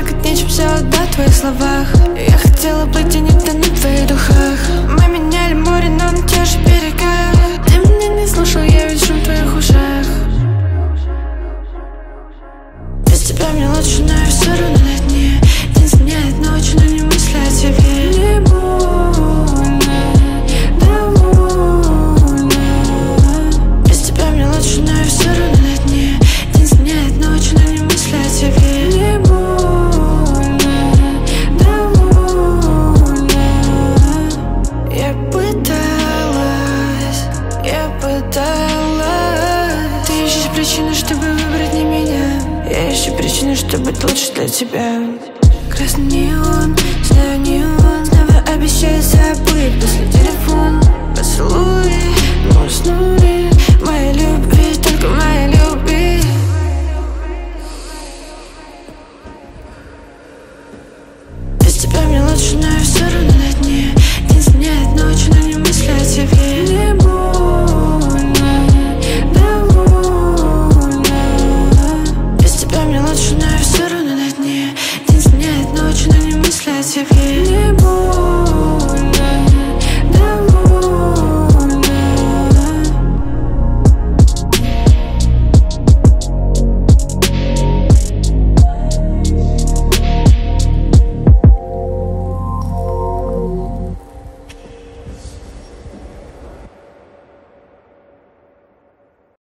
плакать нечем, все отдать в твоих словах. Я хотела быть и не тонуть в твоих духах. Мы меняли море, но на те же берега. Ты меня не слушал, я ведь шум в твоих ушах. Без тебя мне лучше, но я все равно на дне. День сменяет ночь, но не мысли о тебе. Не больно, довольно. Без тебя мне лучше, но я все равно на дне. День сменяет ночь, но не мысли о тебе. Не больно, довольно. Я пыталась. Ты ищешь причины, чтобы выбрать не меня. Я ищу причины, чтобы быть лучше для тебя. Красный неон, знаю неон. Снова обещаю забыть после телефона. Поцелуи, мы уснули. Моя любви, только моя любви. Без тебя мне лучше, но я все равно на дне. День сменяет ночь, но не мысли о тебе. Не больно, довольно. Без тебя мне лучше, но я все равно на дне. День сменяет ночь, но не мысли о тебе. Не больно.